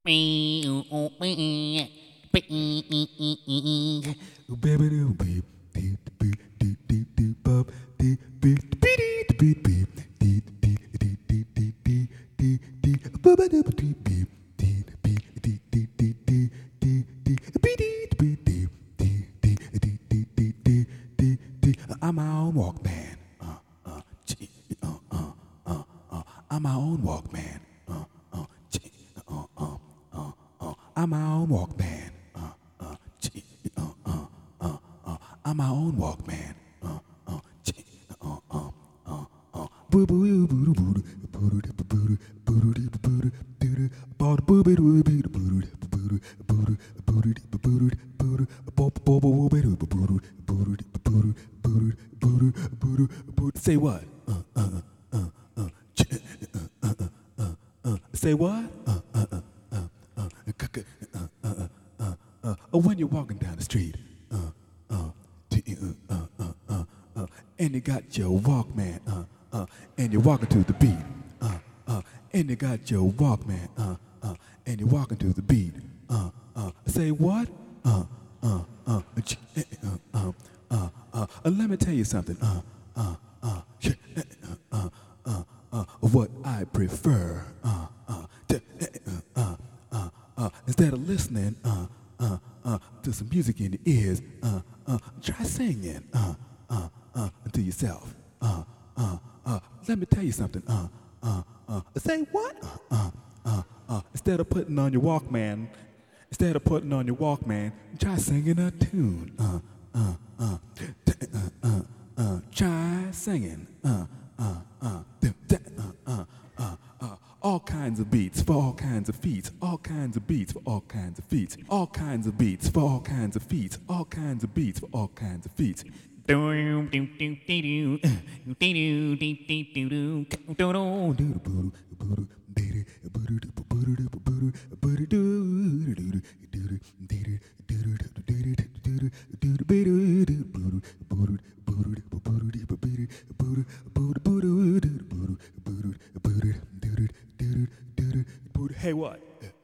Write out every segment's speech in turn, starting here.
I'm my own Walkman. I'm my own Walkman. I'm my own Walkman. I'm my own Walkman. Say what? Say what? When you're walking down the street, and you got your Walkman, and you're walking to the beat, and you got your Walkman, and you're walking to the beat. Say what? Let me tell you something. What I prefer. Instead of listening to some music in the ears, try singing to yourself. Let me tell you something. Say what? Instead of putting on your Walkman, try singing a tune. Try singing. All kinds of beats for all kinds of feet. All kinds of beats for all kinds of feet. All kinds of beats for all kinds of feet. All kinds of beats for all kinds of feet. Hey, what?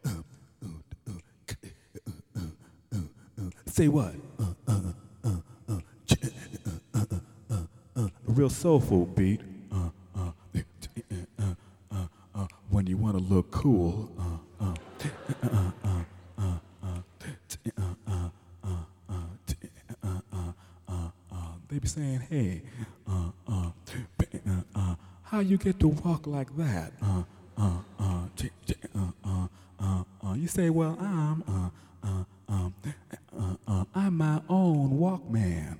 Say what? A real soulful beat. When you want to look cool. They be saying, hey, how you get to walk like that? You say, well, I'm my own Walkman.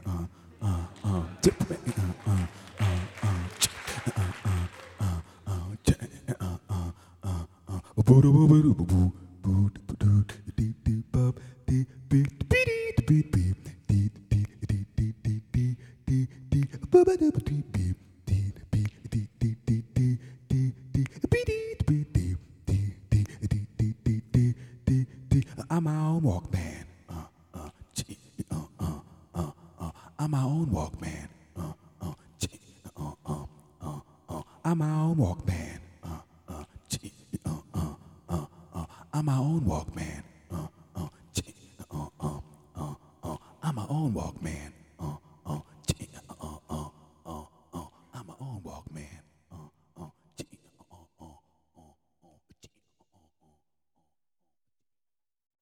I'm my own Walkman. I'm my own Walkman. I'm my own Walkman. I'm my own Walkman. I'm my own Walkman.